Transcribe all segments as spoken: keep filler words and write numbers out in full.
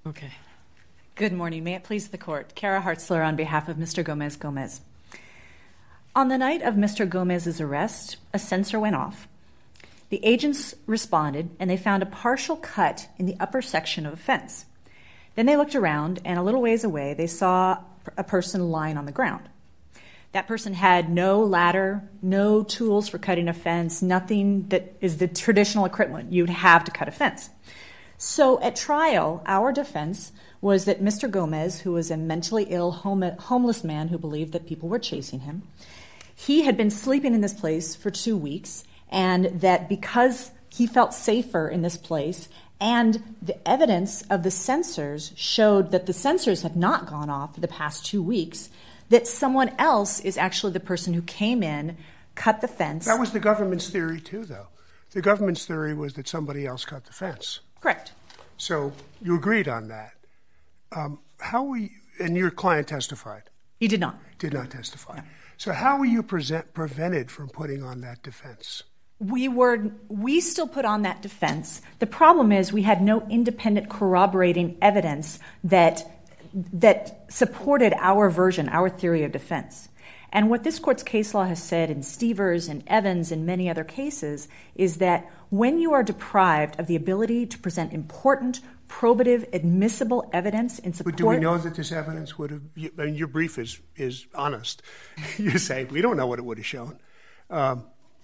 Okay. Good morning. May it please the Court. Kara Hartzler on behalf of Mister Gomez-Gomez. On the night of Mister Gomez's arrest, a sensor went off. The agents responded, and they found a partial cut in the upper section of a fence. Then they looked around, and a little ways away, they saw a person lying on the ground. That person had no ladder, no tools for cutting a fence, nothing that is the traditional equipment you'd have to cut a fence. So at trial, our defense was that Mister Gomez, who was a mentally ill home- homeless man who believed that people were chasing him, he had been sleeping in this place for two weeks, and that because he felt safer in this place, and the evidence of the sensors showed that the sensors had not gone off for the past two weeks, that someone else is actually the person who came in, cut the fence. That was the government's theory, too, though. The government's theory was that somebody else cut the fence. Correct. So you agreed on that. Um, how were you, and your client testified? He did not. Did not testify. No. So how were you present, prevented from putting on that defense? We were, we still put on that defense. The problem is we had no independent corroborating evidence that that supported our version, our theory of defense. And what this court's case law has said in Stevers and Evans and many other cases is that when you are deprived of the ability to present important, probative, admissible evidence in support... But do we know that this evidence would have... I mean, your brief is, is honest. You say, we don't know what it would have shown. Um,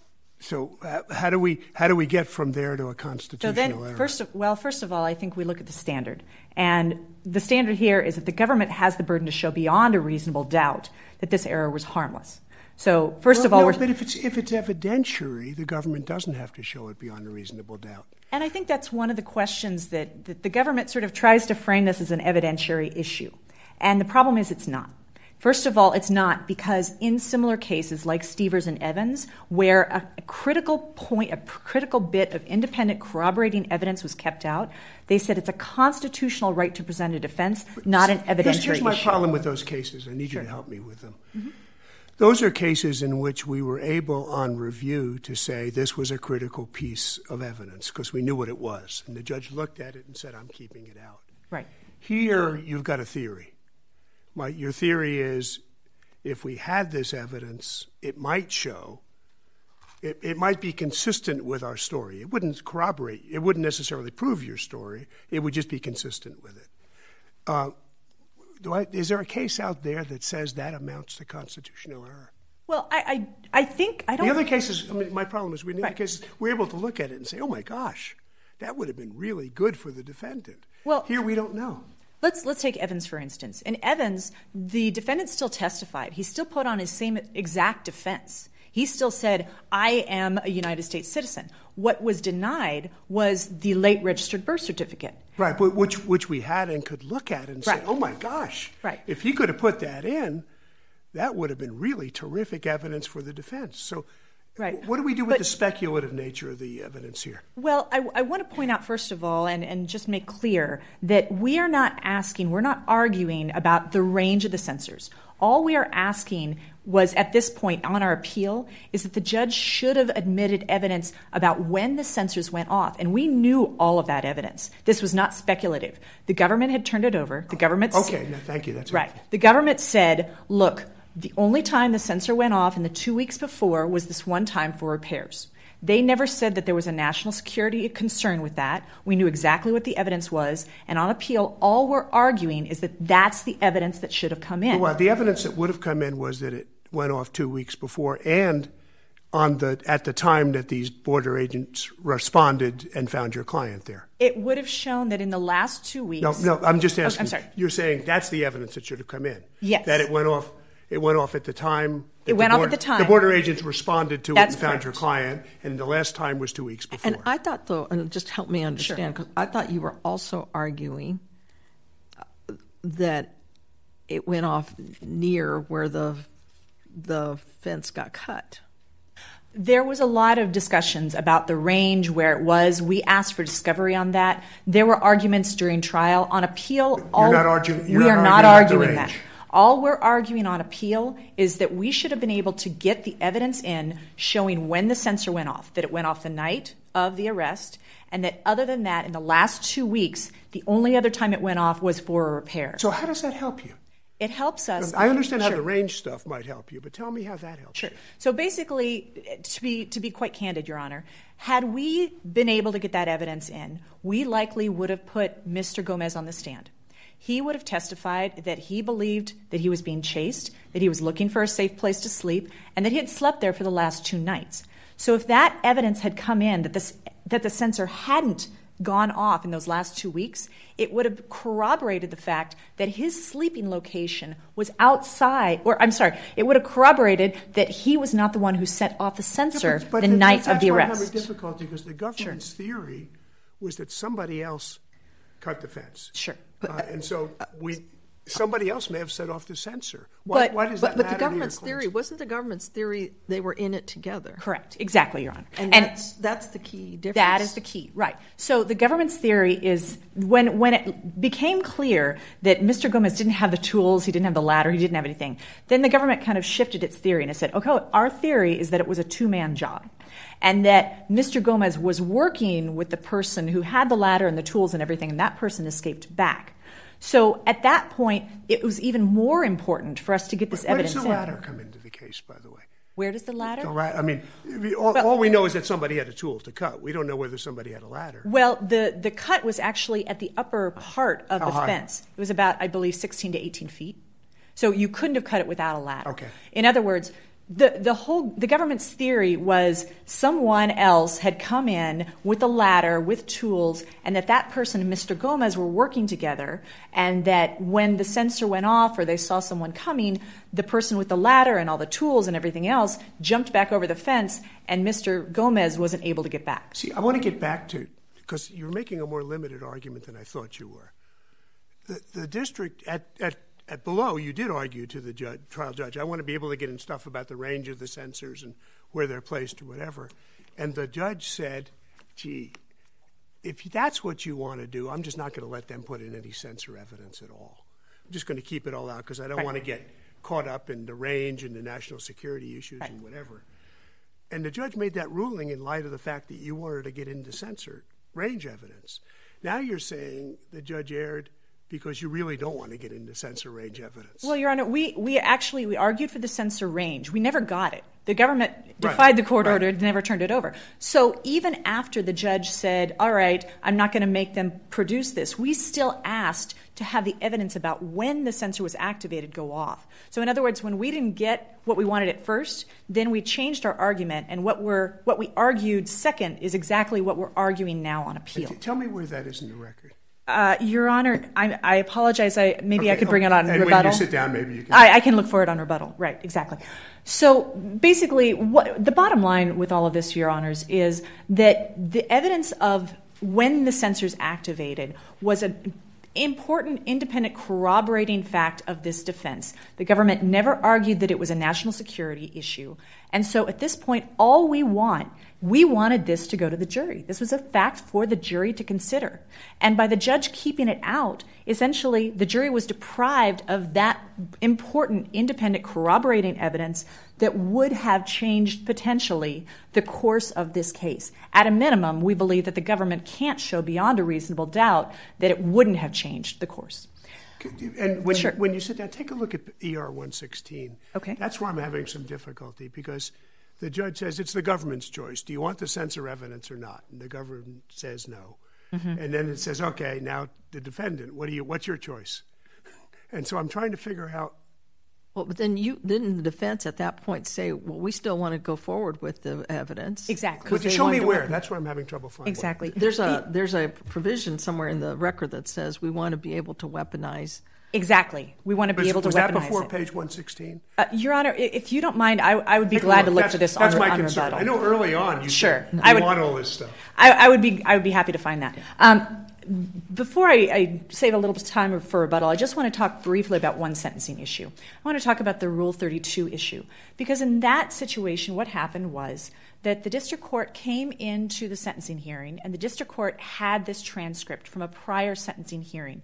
so uh, how do we how do we get from there to a constitutional so then, error? First of, well, first of all, I think we look at the standard. And the standard here is that the government has the burden to show beyond a reasonable doubt that this error was harmless. So first well, of all... No, we're, but if it's, if it's evidentiary, the government doesn't have to show it beyond a reasonable doubt. And I think that's one of the questions that, that the government sort of tries to frame this as an evidentiary issue. And the problem is it's not. First of all, it's not because in similar cases like Stevers and Evans, where a, a critical point, a critical bit of independent corroborating evidence was kept out, they said it's a constitutional right to present a defense, not an evidentiary here's, here's my issue. problem with those cases. I need Sure. you to help me with them. Mm-hmm. Those are cases in which we were able on review to say this was a critical piece of evidence because we knew what it was. And the judge looked at it and said, I'm keeping it out. Right. Here, you've got a theory. My, your theory is if we had this evidence, it might show, it, it might be consistent with our story. It wouldn't corroborate, it wouldn't necessarily prove your story. It would just be consistent with it. Uh, do I, is there a case out there that says that amounts to constitutional error? Well, I, I, I think I don't... The other cases, I mean, my problem is in the Right. other cases, we're able to look at it and say, oh my gosh, that would have been really good for the defendant. Well, here we don't know. Let's let's take Evans, for instance. In Evans, the defendant still testified. He still put on his same exact defense. He still said, I am a United States citizen. What was denied was the late registered birth certificate. Right, but which which we had and could look at and Right. say, oh my gosh, Right. if he could have put that in, that would have been really terrific evidence for the defense. So Right. what do we do with But- the speculative nature of the evidence here? Well, I, I want to point out, first of all, and, and just make clear that we are not asking, we're not arguing about the range of the censors. All we are asking was, at this point on our appeal, is that the judge should have admitted evidence about when the censors went off. And we knew all of that evidence. This was not speculative. The government had turned it over. The government... Okay, no, thank you. That's Right. helpful. The government said, look, the only time the censor went off in the two weeks before was this one time for repairs. They never said that there was a national security concern with that. We knew exactly what the evidence was. And on appeal, all we're arguing is that that's the evidence that should have come in. Well, the evidence that would have come in was that it went off two weeks before and on the at the time that these border agents responded and found your client there. It would have shown that in the last two weeks... No, no, I'm just asking. Oh, I'm sorry. You're saying that's the evidence that should have come in. Yes. That it went off... It went off at the time. It went the off board, at the time. The border agents responded to That's it and found correct. your client, and the last time was two weeks before. And I thought, though, and just help me understand, because I thought you were also arguing that it went off near where the the fence got cut. There was a lot of discussions about the range, where it was. We asked for discovery on that. There were arguments during trial. On appeal, all, You're not arguing. You're we not are not arguing arguing about the that. range. All we're arguing on appeal is that we should have been able to get the evidence in showing when the sensor went off, that it went off the night of the arrest, and that other than that, in the last two weeks, the only other time it went off was for a repair. So how does that help you? It helps us. I understand how Sure. the range stuff might help you, but tell me how that helps. Sure. So basically, to be to be quite candid, Your Honor, had we been able to get that evidence in, we likely would have put Mister Gomez on the stand. He would have testified that he believed that he was being chased, that he was looking for a safe place to sleep, and that he had slept there for the last two nights. So if that evidence had come in, that this that the sensor hadn't gone off in those last two weeks, it would have corroborated the fact that his sleeping location was outside, or I'm sorry, it would have corroborated that he was not the one who set off the sensor yeah, but, but the the, night that's of the why arrest. I'm having difficulty because the government's sure. theory was that somebody else cut the fence. Sure. Uh, and so we, somebody else may have set off the sensor. Why, but, why does but, that but matter the government's to your theory, wasn't the government's theory they were in it together? Correct. Exactly, Your Honor. And, and that's, that's the key difference. That is the key, right. So the government's theory is when, when it became clear that Mister Gomez didn't have the tools, he didn't have the ladder, he didn't have anything, then the government kind of shifted its theory and it said, okay, our theory is that it was a two-man job. And that Mister Gomez was working with the person who had the ladder and the tools and everything, and that person escaped back. So at that point, it was even more important for us to get this Where evidence in. Where does the ladder come into the case, by the way? Where does the ladder? The la- I mean, all, well, all we know is that somebody had a tool to cut. We don't know whether somebody had a ladder. Well, the, the cut was actually at the upper part of How the high? fence. It was about, I believe, sixteen to eighteen feet. So you couldn't have cut it without a ladder. Okay. In other words, the, the whole the government's theory was someone else had come in with a ladder, with tools, and that that person and Mister Gomez were working together, and that when the sensor went off or they saw someone coming, the person with the ladder and all the tools and everything else jumped back over the fence, and Mister Gomez wasn't able to get back. See, I want to get back to, because you're making a more limited argument than I thought you were. The, the district at, at At below, you did argue to the judge, trial judge, I want to be able to get in stuff about the range of the sensors and where they're placed or whatever. And the judge said, gee, if that's what you want to do, I'm just not going to let them put in any sensor evidence at all. I'm just going to keep it all out because I don't right. want to get caught up in the range and the national security issues right. and whatever. And the judge made that ruling in light of the fact that you wanted to get into sensor range evidence. Now you're saying the judge erred because you really don't want to get into sensor range evidence. Well, Your Honor, we, we actually we argued for the sensor range. We never got it. The government defied right. the court right. order, never turned it over. So even after the judge said, all right, I'm not going to make them produce this, we still asked to have the evidence about when the sensor was activated go off. So in other words, when we didn't get what we wanted at first, then we changed our argument, and what we're what we argued second is exactly what we're arguing now on appeal. T- tell me where that is in the record. Uh, Your Honor, I, I apologize. I maybe okay. I could bring it on and rebuttal. And when you sit down, maybe you can. I, I can look for it on rebuttal. Right, exactly. So basically, what the bottom line with all of this, Your Honors, is that the evidence of when the sensors activated was an important, independent, corroborating fact of this defense. The government never argued that it was a national security issue. And so at this point, all we want, we wanted this to go to the jury. This was a fact for the jury to consider. And by the judge keeping it out, essentially the jury was deprived of that important, independent, corroborating evidence that would have changed potentially the course of this case. At a minimum, we believe that the government can't show beyond a reasonable doubt that it wouldn't have changed the course. And when, Sure. you, when you sit down, take a look at E R one sixteen. Okay. That's where I'm having some difficulty because the judge says it's the government's choice. Do you want the censor evidence or not? And the government says no. Mm-hmm. And then it says, okay, now the defendant, what do you? What's your choice? And so I'm trying to figure out. Well, but then you didn't the defense at that point say, well, we still want to go forward with the evidence. Exactly. But they show me wanted to- where. That's where I'm having trouble finding. Exactly. There's a there's a provision somewhere in the record that says we want to be able to weaponize. Exactly. We want to be Was, able to was weaponize that before it. page one sixteen? Uh, Your Honor, i- if you don't mind, I, I would be Take a glad to look. look That's- for this That's on, my on concern. rebuttal. I know early on you Sure. said I you would- want all this stuff. I, I would be I would be happy to find that. Um, before I, I save a little bit of time for rebuttal, I just want to talk briefly about one sentencing issue. I want to talk about the Rule thirty-two issue, because in that situation, what happened was that the district court came into the sentencing hearing, and the district court had this transcript from a prior sentencing hearing.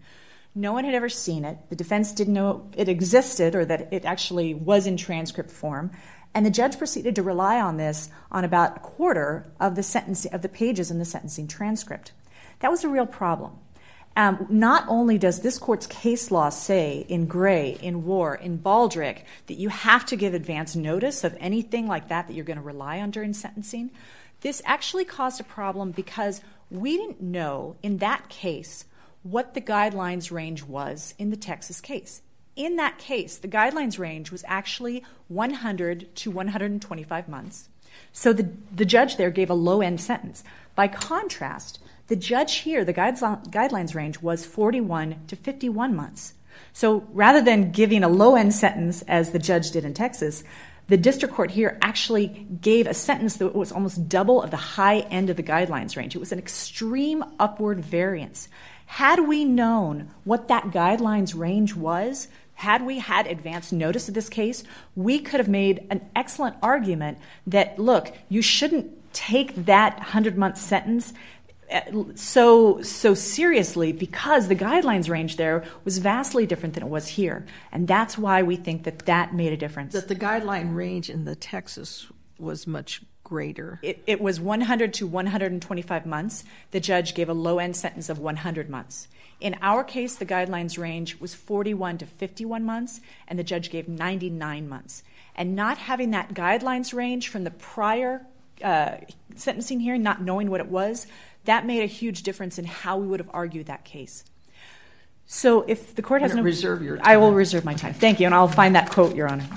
No one had ever seen it. The defense didn't know it existed or that it actually was in transcript form. And the judge proceeded to rely on this on about a quarter of the sentence, of the pages in the sentencing transcript. That was a real problem. Um, not only does this court's case law say in Gray, in War, in Baldrick, that you have to give advance notice of anything like that that you're going to rely on during sentencing, this actually caused a problem because we didn't know in that case what the guidelines range was in the Texas case. In that case, the guidelines range was actually one hundred to one hundred twenty-five months. So the, the judge there gave a low-end sentence. By contrast, the judge here, the guidelines range was forty-one to fifty-one months. So rather than giving a low-end sentence, as the judge did in Texas, the district court here actually gave a sentence that was almost double of the high end of the guidelines range. It was an extreme upward variance. Had we known what that guidelines range was, had we had advance notice of this case, we could have made an excellent argument that, look, you shouldn't take that hundred-month sentence so so seriously because the guidelines range there was vastly different than it was here. And that's why we think that that made a difference. That the guideline range in the Texas was much greater. It, it was one hundred to one hundred twenty-five months. The judge gave a low-end sentence of one hundred months. In our case, the guidelines range was forty-one to fifty-one months, and the judge gave ninety-nine months. And not having that guidelines range from the prior uh, sentencing hearing, not knowing what it was, that made a huge difference in how we would have argued that case. So if the court has no... Reserve your time. I will reserve my time. Thank you, and I'll find that quote, Your Honor.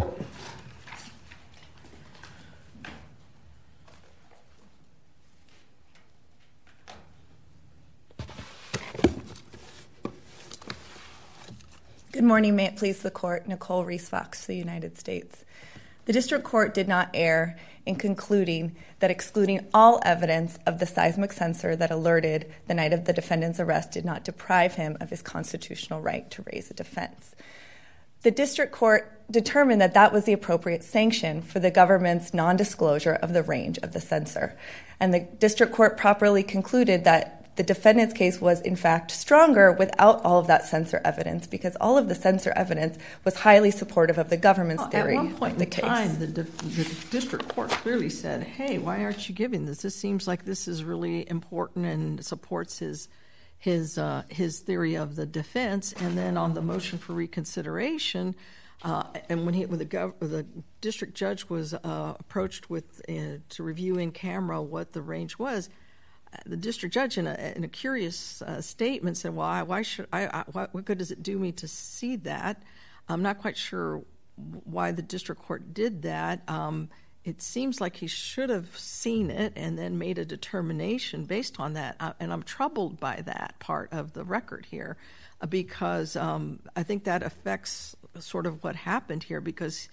Good morning. May it please the court. Nicole Reese-Fox, the United States. The district court did not err in concluding that excluding all evidence of the seismic sensor that alerted the night of the defendant's arrest did not deprive him of his constitutional right to raise a defense. The district court determined that that was the appropriate sanction for the government's nondisclosure of the range of the sensor. And the district court properly concluded that the defendant's case was, in fact, stronger without all of that censor evidence because all of the censor evidence was highly supportive of the government's well, theory of the case. At one point in case. time, the, the district court clearly said, hey, why aren't you giving this? This seems like this is really important and supports his his uh, his theory of the defense. And then on the motion for reconsideration, uh, and when he when the, gov- the district judge was uh, approached with uh, to review in camera what the range was, the district judge, in a, in a curious uh, statement, said, "Well, I, why should I? I what, what good does it do me to see that?" I'm not quite sure why the district court did that. Um, it seems like he should have seen it and then made a determination based on that. Uh, and I'm troubled by that part of the record here, uh, because um, I think that affects sort of what happened here. Because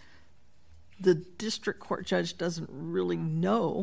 the district court judge doesn't really know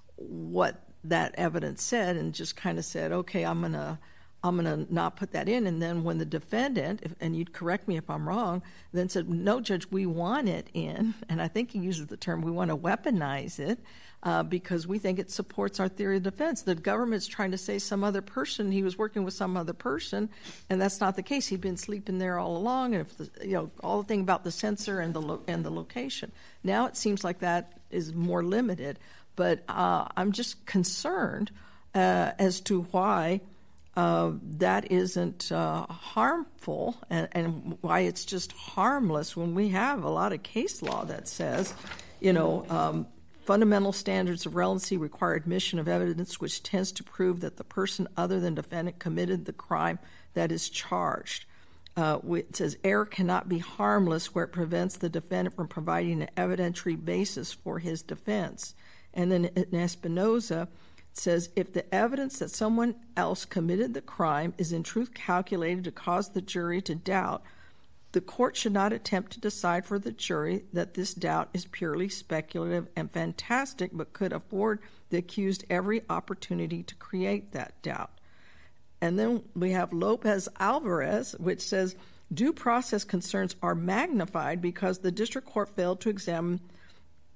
what that evidence said and just kind of said, okay, I'm going to I'm going to not put that in. And then when the defendant, if, and you'd correct me if I'm wrong, then said, no, Judge, we want it in. And I think he uses the term, we want to weaponize it uh, because we think it supports our theory of defense. The government's trying to say some other person, he was working with some other person, and that's not the case. He'd been sleeping there all along, and if the, you know, all the thing about the sensor and the lo- and the location. Now it seems like that is more limited. But uh, I'm just concerned uh, as to why uh, that isn't uh, harmful and, and why it's just harmless when we have a lot of case law that says, you know, um, fundamental standards of relevancy require admission of evidence which tends to prove that the person other than defendant committed the crime that is charged. Uh, it says error cannot be harmless where it prevents the defendant from providing an evidentiary basis for his defense. And then in Espinoza, it says, if the evidence that someone else committed the crime is in truth calculated to cause the jury to doubt, the court should not attempt to decide for the jury that this doubt is purely speculative and fantastic, but could afford the accused every opportunity to create that doubt. And then we have Lopez-Alvarez, which says, due process concerns are magnified because the district court failed to examine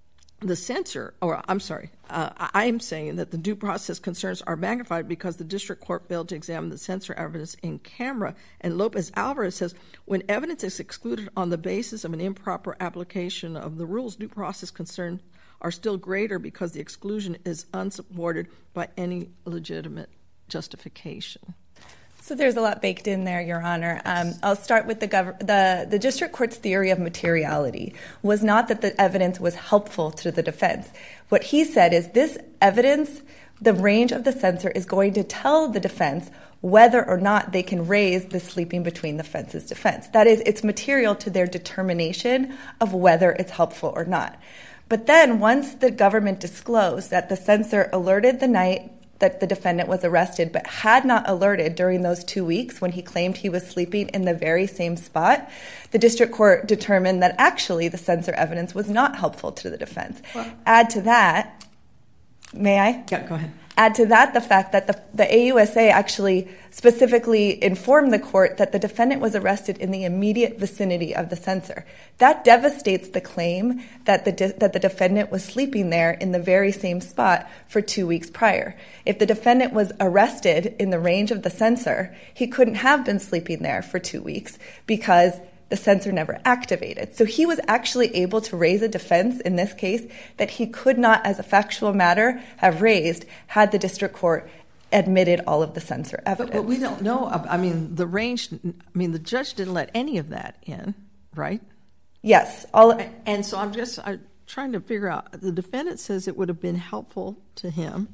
the censor, or I'm sorry, uh, I am saying that the due process concerns are magnified because the district court failed to examine the censor evidence in camera. And Lopez-Alvarez says, when evidence is excluded on the basis of an improper application of the rules, due process concerns are still greater because the exclusion is unsupported by any legitimate justification. So there's a lot baked in there, Your Honor. Um, I'll start with the, gov- the the district court's theory of materiality was not that the evidence was helpful to the defense. What he said is this evidence, the range of the censor, is going to tell the defense whether or not they can raise the sleeping between the fences defense. That is, it's material to their determination of whether it's helpful or not. But then once the government disclosed that the censor alerted the night that the defendant was arrested, but had not alerted during those two weeks when he claimed he was sleeping in the very same spot, the district court determined that actually the censor evidence was not helpful to the defense. Well, add to that, may I? Yeah, go ahead. Add to that the fact that the, the A U S A actually specifically informed the court that the defendant was arrested in the immediate vicinity of the censor. That devastates the claim that the de- that the defendant was sleeping there in the very same spot for two weeks prior. If the defendant was arrested in the range of the censor, he couldn't have been sleeping there for two weeks because the censor never activated. So he was actually able to raise a defense in this case that he could not, as a factual matter, have raised had the district court admitted all of the censor evidence. But, but we don't know. I mean, the range, I mean, the judge didn't let any of that in, right? Yes. All. And so I'm just I'm trying to figure out, the defendant says it would have been helpful to him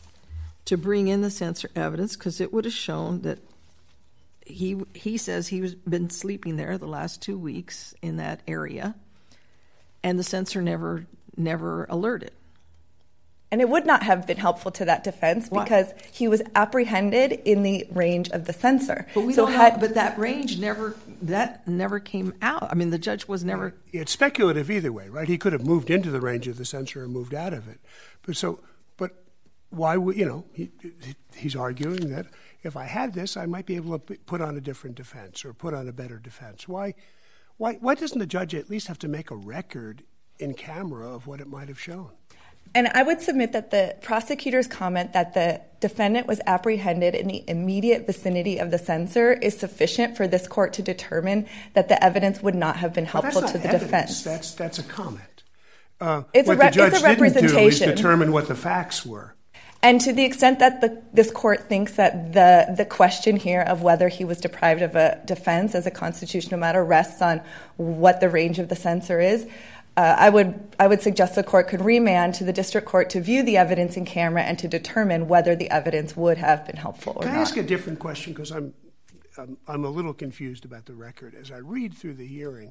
to bring in the censor evidence because it would have shown that He he says he's been sleeping there the last two weeks in that area, and the censor never never alerted. And it would not have been helpful to that defense Why? Because he was apprehended in the range of the censor. But we so don't had, know, but that range never that never came out. I mean, the judge was never. It's speculative either way, right? He could have moved into the range of the censor and moved out of it. But so, but why would you know? He, he's arguing that if I had this, I might be able to put on a different defense or put on a better defense. Why, why, why doesn't the judge at least have to make a record in camera of what it might have shown? And I would submit that the prosecutor's comment that the defendant was apprehended in the immediate vicinity of the censor is sufficient for this court to determine that the evidence would not have been helpful to the evidence. defense. That's that's a comment. Uh, it's what a re- the judge it's a representation. didn't do is determine what the facts were. And to the extent that the, this court thinks that the, the question here of whether he was deprived of a defense as a constitutional matter rests on what the range of the censor is, uh, I would I would suggest the court could remand to the district court to view the evidence in camera and to determine whether the evidence would have been helpful or not. Can I ask a different question? Because I'm, I'm, I'm a little confused about the record. As I read through the hearing,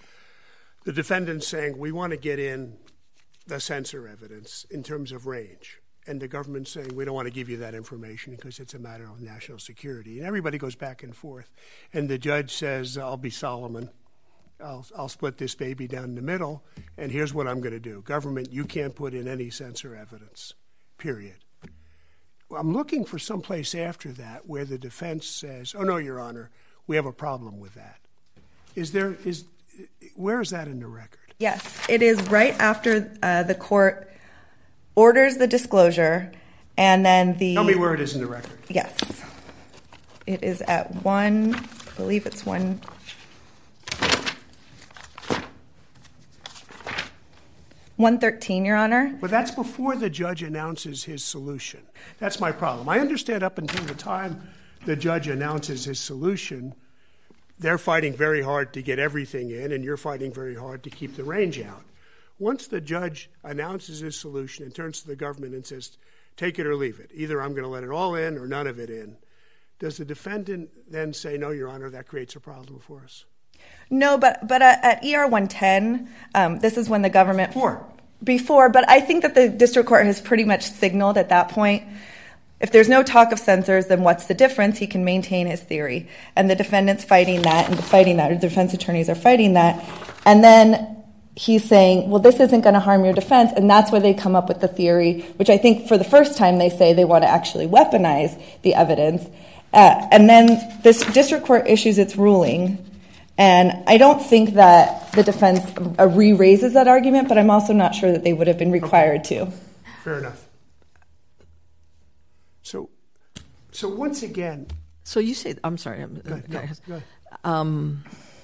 the defendant's saying, we want to get in the censor evidence in terms of range. And the government's saying, we don't want to give you that information because it's a matter of national security. And everybody goes back and forth. And the judge says, I'll be Solomon. I'll, I'll split this baby down the middle, and here's what I'm going to do. Government, you can't put in any censor evidence, period. Well, I'm looking for some place after that where the defense says, oh, no, Your Honor, we have a problem with that. Is there, is, where is that in the record? Yes, it is right after uh, the court orders the disclosure, and then the... Tell me where it is in the record. Yes. It is at one, I believe it's one... one thirteen, Your Honor. But that's before the judge announces his solution. That's my problem. I understand up until the time the judge announces his solution, they're fighting very hard to get everything in, and you're fighting very hard to keep the range out. Once the judge announces his solution and turns to the government and says, take it or leave it, either I'm going to let it all in or none of it in, does the defendant then say, no, Your Honor, that creates a problem for us? No, but but at, at E R one ten, um, this is when the government... Before. Before, but I think that the district court has pretty much signaled at that point, if there's no talk of censors, then what's the difference? He can maintain his theory. And the defendant's fighting that, and fighting that, or the defense attorneys are fighting that. And then he's saying, well, this isn't going to harm your defense, and that's where they come up with the theory, which I think for the first time they say they want to actually weaponize the evidence. Uh, and then this district court issues its ruling, And I don't think that the defense uh, re-raises that argument, but I'm also not sure that they would have been required okay. to. Fair enough. So, so once again... So you say, I'm sorry. I'm, go ahead, no, go ahead. Um,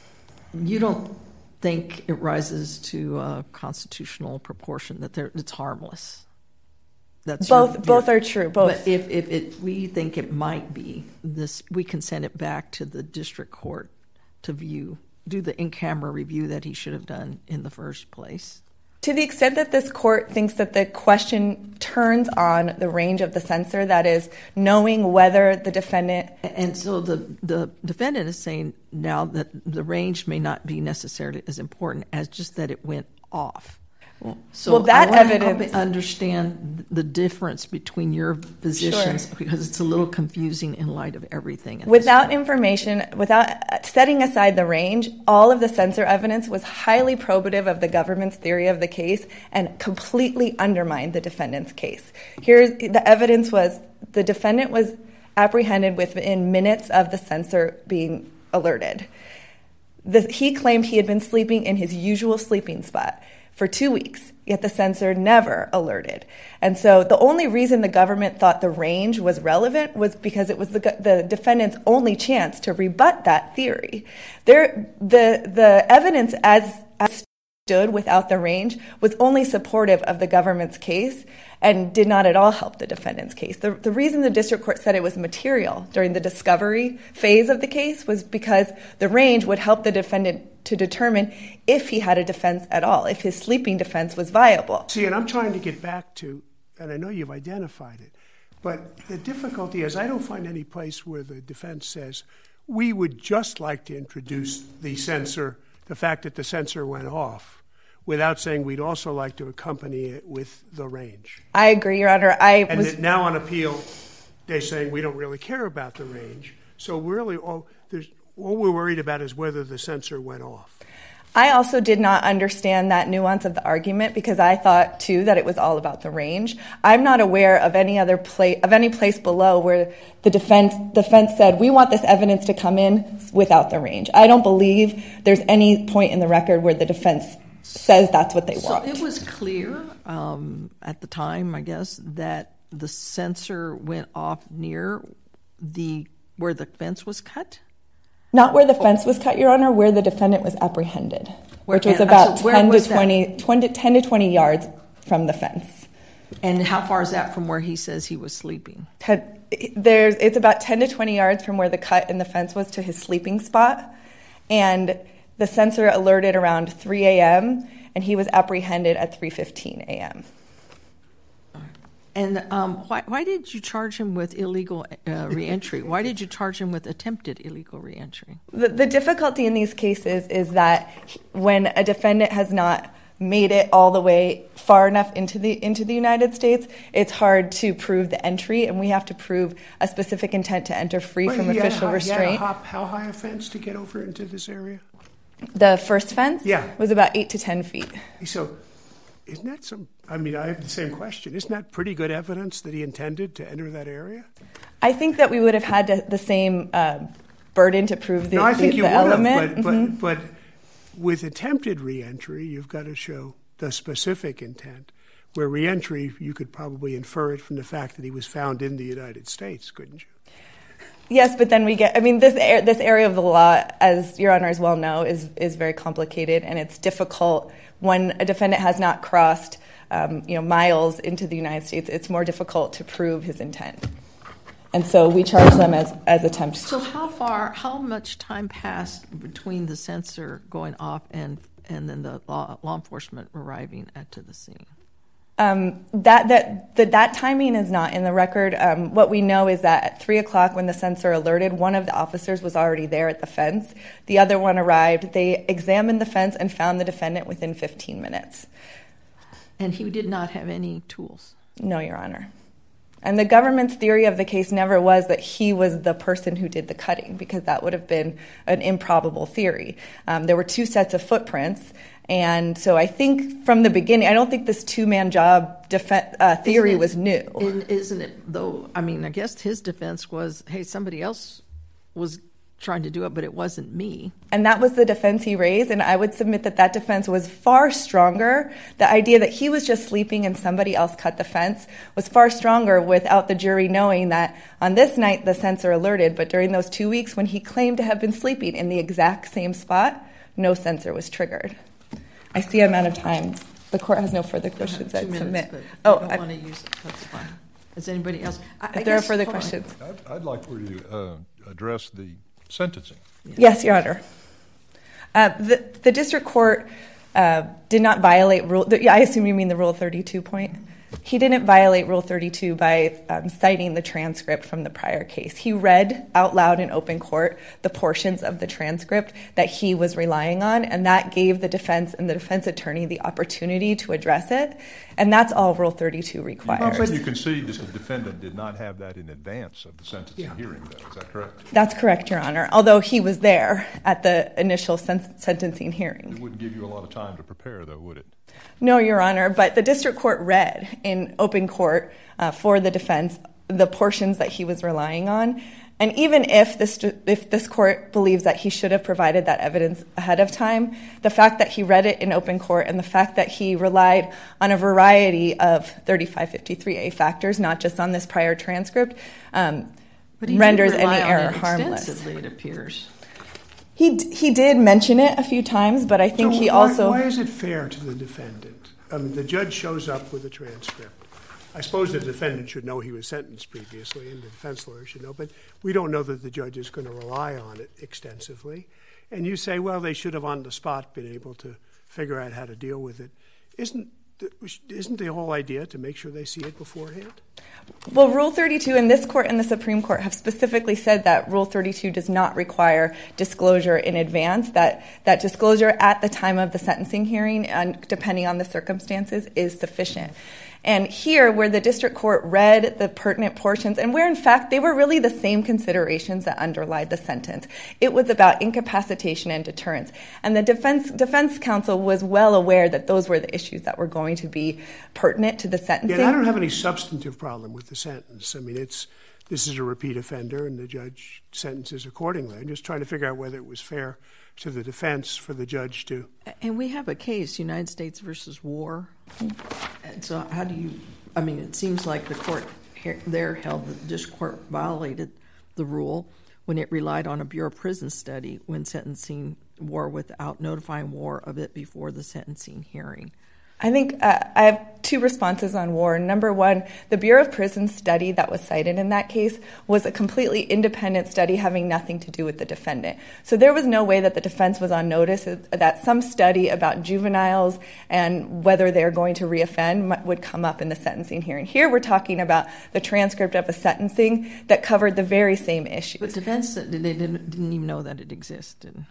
you don't think it rises to uh, constitutional proportion, that it's harmless? That's both. your, both your, are true. Both. But if, if it, we think it might be, this, we can send it back to the district court to view, do the in-camera review that he should have done in the first place. To the extent that this court thinks that the question turns on the range of the censor, that is, knowing whether the defendant... And so the, the defendant is saying now that the range may not be necessarily as important as just that it went off. So well, that I want evidence... to understand the difference between your positions, sure. because it's a little confusing in light of everything. Without information, without setting aside the range, all of the censor evidence was highly probative of the government's theory of the case and completely undermined the defendant's case. Here's the evidence was the defendant was apprehended within minutes of the censor being alerted. The, he claimed he had been sleeping in his usual sleeping spot for two weeks, yet the censor never alerted. And so the only reason the government thought the range was relevant was because it was the, the defendant's only chance to rebut that theory. There, the, the evidence as, as stood without the range was only supportive of the government's case and did not at all help the defendant's case. The, the reason the district court said it was material during the discovery phase of the case was because the range would help the defendant to determine if he had a defense at all, if his sleeping defense was viable. See, and I'm trying to get back to, and I know you've identified it, but the difficulty is I don't find any place where the defense says, we would just like to introduce the censor, the fact that the censor went off, without saying we'd also like to accompany it with the range. I agree, Your Honor. I and was... now on appeal, they're saying we don't really care about the range. So really, all, there's, all we're worried about is whether the censor went off. I also did not understand that nuance of the argument because I thought, too, that it was all about the range. I'm not aware of any other place, of any place below where the defense, defense said, we want this evidence to come in without the range. I don't believe there's any point in the record where the defense says that's what they so want. So it was clear um, at the time, I guess, that the censor went off near the where the fence was cut? Not where the fence was cut, Your Honor, where the defendant was apprehended, where, which was and, about so ten, to twenty, twenty, ten to twenty yards from the fence. And how far is that from where he says he was sleeping? Ten, there's, it's about ten to twenty yards from where the cut in the fence was to his sleeping spot. And the censor alerted around three a.m., and he was apprehended at three fifteen a.m. And um, why, why did you charge him with illegal uh, reentry? Why did you charge him with attempted illegal reentry? The, the difficulty in these cases is that when a defendant has not made it all the way far enough into the into the United States, it's hard to prove the entry, and we have to prove a specific intent to enter free Wait, from he official had, restraint. He had a hop, how high a fence to get over into this area? The first fence yeah. was about eight to ten feet. So isn't that some, I mean, I have the same question. Isn't that pretty good evidence that he intended to enter that area? I think that we would have had to, the same uh, burden to prove the, no, I think the, you the would element. Have, but, mm-hmm. but, but with attempted reentry, you've got to show the specific intent. Where reentry, you could probably infer it from the fact that he was found in the United States, couldn't you? Yes, but then we get, I mean, this this area of the law, as Your Honors well know, is, is very complicated, and it's difficult when a defendant has not crossed um, you know, miles into the United States. It's more difficult to prove his intent. And so we charge them as, as attempts. So how far, how much time passed between the censor going off and, and then the law, law enforcement arriving at to the scene? Um, that, that, that that timing is not in the record. Um, what we know is that at three o'clock when the censor alerted, one of the officers was already there at the fence. The other one arrived. They examined the fence and found the defendant within fifteen minutes. And he did not have any tools? No, Your Honor. And the government's theory of the case never was that he was the person who did the cutting, because that would have been an improbable theory. Um, there were two sets of footprints. And so I think from the beginning, I don't think this two-man job def- uh, theory isn't it, was new. In, isn't it, though? I mean, I guess his defense was, hey, somebody else was trying to do it, but it wasn't me. And that was the defense he raised, and I would submit that that defense was far stronger. The idea that he was just sleeping and somebody else cut the fence was far stronger without the jury knowing that on this night the sensor alerted, but during those two weeks when he claimed to have been sleeping in the exact same spot, no sensor was triggered. I see I'm out of time. The court has no further questions. I'd submit. Oh, I don't want to use it. That's fine. Is anybody else? I, if I there guess, are further questions. I'd, I'd like for you to uh, address the sentencing. Yes, yes, Your Honor. Uh, the, the district court uh, did not violate rule. The, I assume you mean the Rule thirty-two point. He didn't violate Rule thirty-two by um, citing the transcript from the prior case. He read out loud in open court the portions of the transcript that he was relying on, and that gave the defense and the defense attorney the opportunity to address it. And that's all Rule thirty-two requires. But you concede that the defendant did not have that in advance of the sentencing yeah. hearing, though. Is that correct? That's correct, Your Honor, although he was there at the initial sen- sentencing hearing. It wouldn't give you a lot of time to prepare, though, would it? No, Your Honor, but the district court read in open court uh, for the defense the portions that he was relying on. And even if this if this court believes that he should have provided that evidence ahead of time, the fact that he read it in open court and the fact that he relied on a variety of thirty-five fifty-three A factors, not just on this prior transcript, um, but he renders did any rely on error it harmless. Extensively, it appears. He he did mention it a few times, but I think so he why, also... Why is it fair to the defendant? I mean, the judge shows up with a transcript. I suppose the defendant should know he was sentenced previously, and the defense lawyer should know, but we don't know that the judge is going to rely on it extensively. And you say, well, they should have on the spot been able to figure out how to deal with it. Isn't the, isn't the whole idea to make sure they see it beforehand? Well, Rule thirty-two in this court and the Supreme Court have specifically said that Rule thirty-two does not require disclosure in advance, that that disclosure at the time of the sentencing hearing, and depending on the circumstances, is sufficient. And here, where the district court read the pertinent portions, and where, in fact, they were really the same considerations that underlied the sentence, it was about incapacitation and deterrence. And the defense defense counsel was well aware that those were the issues that were going to be pertinent to the sentencing. Yeah, I don't have any substantive problem with the sentence. I mean, it's this is a repeat offender, and the judge sentences accordingly. I'm just trying to figure out whether it was fair to the defense for the judge to... And we have a case, United States versus War. And so how do you... I mean, it seems like the court here, there held that the district court violated the rule when it relied on a Bureau of Prisons study when sentencing War without notifying War of it before the sentencing hearing. I think uh, I have two responses on War. Number one, the Bureau of Prisons study that was cited in that case was a completely independent study having nothing to do with the defendant. So there was no way that the defense was on notice that some study about juveniles and whether they're going to reoffend would come up in the sentencing hearing. Here we're talking about the transcript of a sentencing that covered the very same issues. But defense, they didn't, didn't even know that it existed.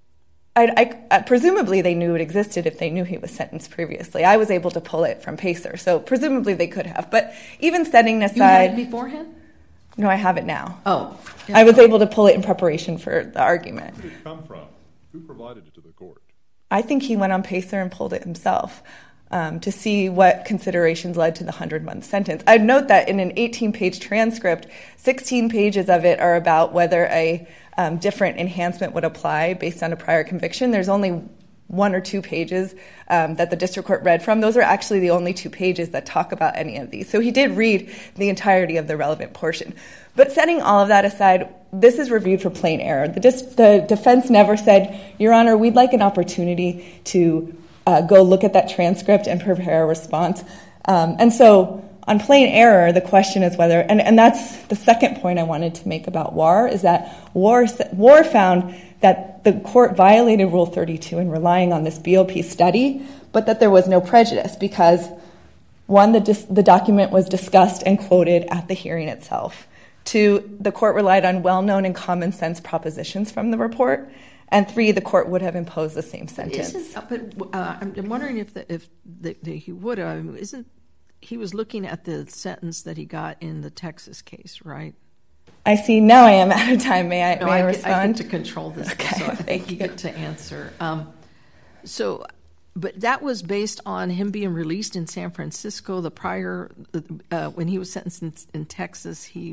I, I, presumably they knew it existed if they knew he was sentenced previously. I was able to pull it from PACER, so presumably they could have. But even setting aside... You had it beforehand? No, I have it now. Oh. Yeah. I was able to pull it in preparation for the argument. Where did it come from? Who provided it to the court? I think he went on PACER and pulled it himself um, to see what considerations led to the hundred-month sentence. I'd note that in an eighteen-page transcript, sixteen pages of it are about whether a... Um, different enhancement would apply based on a prior conviction. There's only one or two pages um, that the district court read from. Those are actually the only two pages that talk about any of these. So he did read the entirety of the relevant portion. But setting all of that aside, this is reviewed for plain error. The, dis- the defense never said, Your Honor, we'd like an opportunity to uh, go look at that transcript and prepare a response. Um, and so... On plain error, the question is whether, and, and that's the second point I wanted to make about War, is that War, War found that the court violated Rule thirty-two in relying on this B O P study, but that there was no prejudice because, one, the, dis, the document was discussed and quoted at the hearing itself. Two, the court relied on well-known and common-sense propositions from the report. And three, the court would have imposed the same sentence. But, but uh, I'm wondering if the, if the, the, he would have, isn't he was looking at the sentence that he got in the Texas case, right? I see. Now I am out of time. May I, no, may I, I respond? Get, I get to control this, okay, so I think thank you you get to answer. Um, so, but that was based on him being released in San Francisco. The prior, uh, when he was sentenced in, in Texas, he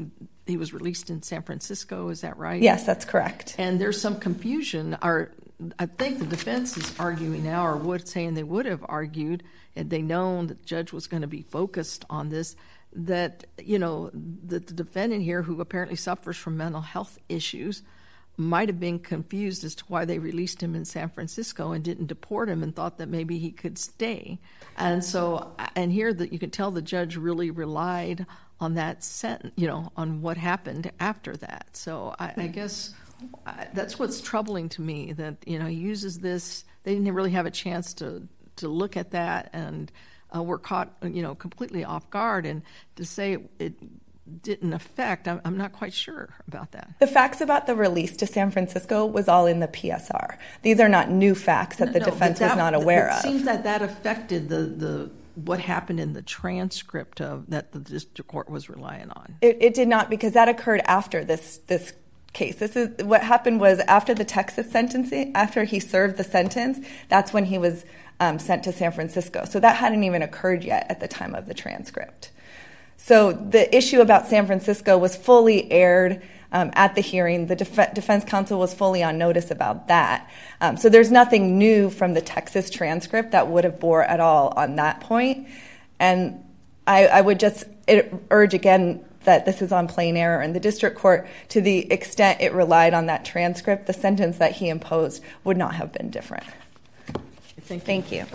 he was released in San Francisco. Is that right? Yes, that's correct. And there's some confusion. Our, I think the defense is arguing now, or would saying they would have argued, had they known that the judge was going to be focused on this, that, you know, that the defendant here, who apparently suffers from mental health issues, might have been confused as to why they released him in San Francisco and didn't deport him, and thought that maybe he could stay. And so, and here that you can tell the judge really relied on that sentence, you know, on what happened after that. So I, I guess I, that's what's troubling to me, that, you know, he uses this. They didn't really have a chance to to look at that, and uh, were caught, you know, completely off guard. And to say it, it didn't affect, I'm, I'm not quite sure about that. The facts about the release to San Francisco was all in the P S R. These are not new facts that no, the no, defense that, was not aware it of. It seems that that affected the, the what happened in the transcript of that the district court was relying on. It, it did not, because that occurred after this this case. This is what happened was after the Texas sentencing, after he served the sentence, that's when he was um, sent to San Francisco. So that hadn't even occurred yet at the time of the transcript. So the issue about San Francisco was fully aired um, at the hearing. The def- defense counsel was fully on notice about that. Um, so there's nothing new from the Texas transcript that would have bore at all on that point. And I, I would just urge again that this is on plain error, and the district court, to the extent it relied on that transcript, the sentence that he imposed would not have been different. Thank you. Thank you.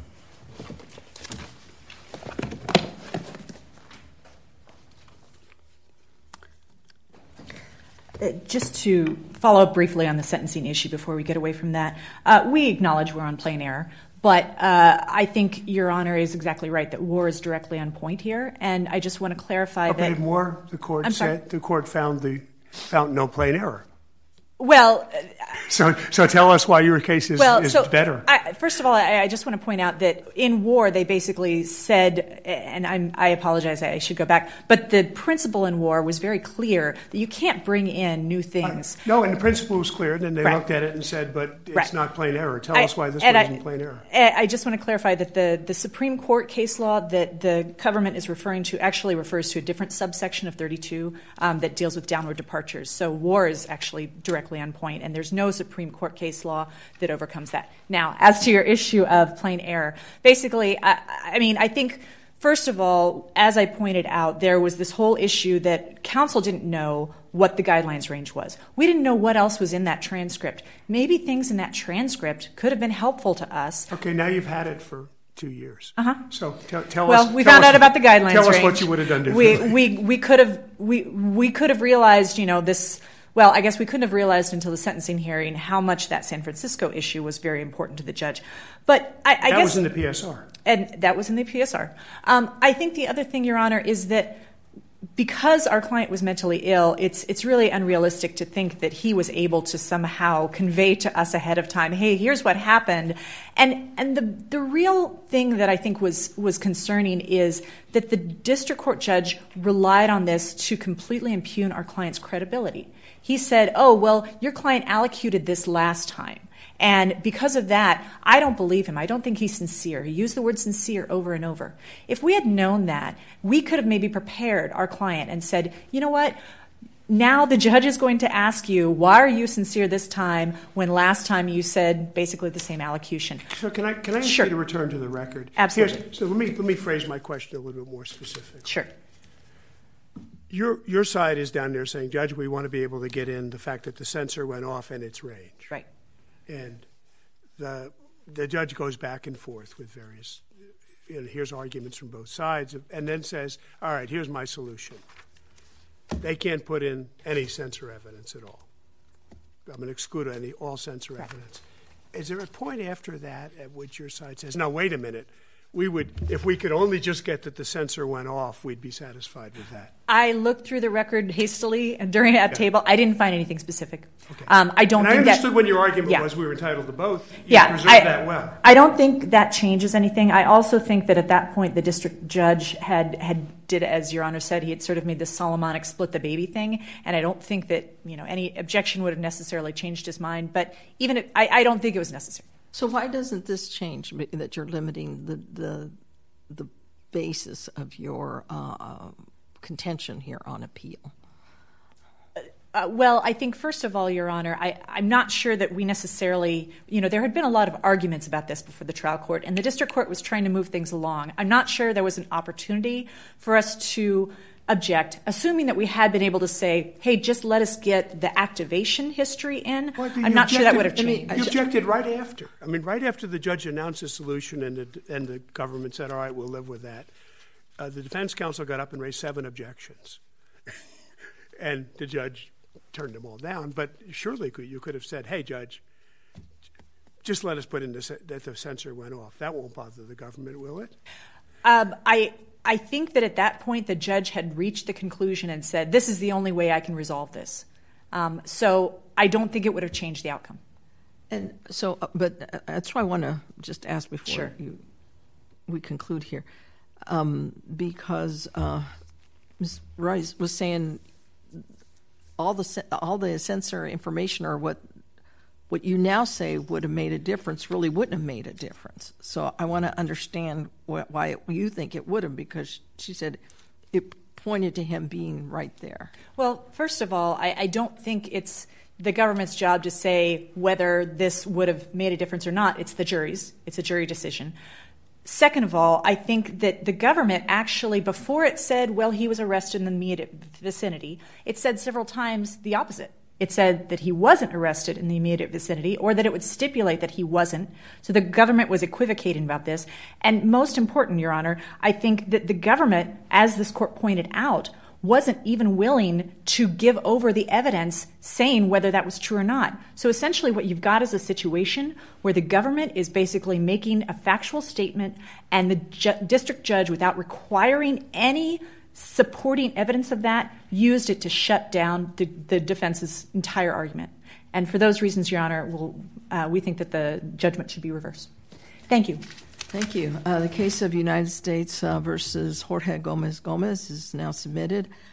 Just to follow up briefly on the sentencing issue before we get away from that, uh, we acknowledge we're on plain error, but uh, I think Your Honor is exactly right that War is directly on point here, and I just want to clarify But that. in War, the court I'm said sorry? the court found the found no plain error. Well, So, so tell us why your case is, well, is so better. I, first of all, I, I just want to point out that in War, they basically said, and I'm, I apologize, I should go back, but the principle in War was very clear that you can't bring in new things. No, and the principle was clear, and then they Right. looked at it and said, but it's Right. not plain error. Tell I- us why this and wasn't I, plain error. I just want to clarify that the, the Supreme Court case law that the government is referring to actually refers to a different subsection of thirty-two um, that deals with downward departures. So War is actually directly on point, and there's no Supreme Court case law that overcomes that. Now, as to your issue of plain error, basically, I, I mean, I think, first of all, as I pointed out, there was this whole issue that counsel didn't know what the guidelines range was. We didn't know what else was in that transcript. Maybe things in that transcript could have been helpful to us. Okay, now you've had it for two years. Uh-huh. So tell, tell Well, us. we tell found us- out about the guidelines Tell us range. what you would have done differently. We we we could have we we could have realized, you know, this. Well, I guess we couldn't have realized until the sentencing hearing how much that San Francisco issue was very important to the judge. But I, I that guess was in the P S R. and that was in the P S R. Um, I think the other thing, Your Honor, is that because our client was mentally ill, it's it's really unrealistic to think that he was able to somehow convey to us ahead of time, hey, here's what happened. And and the the real thing that I think was was concerning is that the district court judge relied on this to completely impugn our client's credibility. He said, oh, well, your client allocated this last time. And because of that, I don't believe him. I don't think he's sincere. He used the word sincere over and over. If we had known that, we could have maybe prepared our client and said, you know what? Now the judge is going to ask you, why are you sincere this time when last time you said basically the same allocution? So can I can I ask Sure. you to return to the record? Absolutely. Here's, so let me let me phrase my question a little bit more specific. Sure. Your your side is down there saying, Judge, we want to be able to get in the fact that the sensor went off in its range. Right. And the the judge goes back and forth with various, you know, here's arguments from both sides, and then says, all right, here's my solution. They can't put in any censor evidence at all. I'm going to exclude any all censor Correct. evidence. Is there a point after that at which your side says, no, wait a minute, we would, if we could only just get that the censor went off, we'd be satisfied with that? I looked through the record hastily during that Yeah. table. I didn't find anything specific. Okay. Um, I don't And I think understood that, when your argument Yeah. was we were entitled to both. You yeah, preserved I, that well. I don't think that changes anything. I also think that at that point the district judge had had did, as Your Honor said, he had sort of made this Solomonic split the baby thing, and I don't think that, you know, any objection would have necessarily changed his mind. But even if, I, I don't think it was necessary. So why doesn't this change that you're limiting the the the basis of your uh, contention here on appeal? Uh, well, I think, first of all, Your Honor, I, I'm not sure that we necessarily, you know, there had been a lot of arguments about this before the trial court, and the district court was trying to move things along. I'm not sure there was an opportunity for us to object, assuming that we had been able to say, hey, just let us get the activation history in. Well, I'm not sure that would have I mean, changed. you objected right after. I mean, right after the judge announced the solution and the, and the government said, all right, we'll live with that, uh, the defense counsel got up and raised seven objections. And the judge turned them all down. But surely you could have said, hey, Judge, just let us put in this, that the censor went off. That won't bother the government, will it? Um, I I think that at that point the judge had reached the conclusion and said, this is the only way I can resolve this. Um, so I don't think it would have changed the outcome. And so, uh, but uh, that's why I want to just ask before Sure. you, we conclude here. Um, because uh, Miz Rice was saying all the all the censor information or what what you now say would have made a difference really wouldn't have made a difference. So I want to understand wh- why it, you think it would have, because she said it pointed to him being right there. Well, first of all, I, I don't think it's the government's job to say whether this would have made a difference or not. It's the jury's. It's a jury decision. Second of all, I think that the government actually, before it said, well, he was arrested in the immediate vicinity, it said several times the opposite. It said that he wasn't arrested in the immediate vicinity, or that it would stipulate that he wasn't. So the government was equivocating about this. And most important, Your Honor, I think that the government, as this court pointed out, wasn't even willing to give over the evidence saying whether that was true or not. So essentially what you've got is a situation where the government is basically making a factual statement, and the ju- district judge, without requiring any supporting evidence of that, used it to shut down the, the defense's entire argument. And for those reasons, Your Honor, we'll, uh, we think that the judgment should be reversed. Thank you. Thank you. Uh, the case of United States uh, versus Jorge Gomez Gomez is now submitted.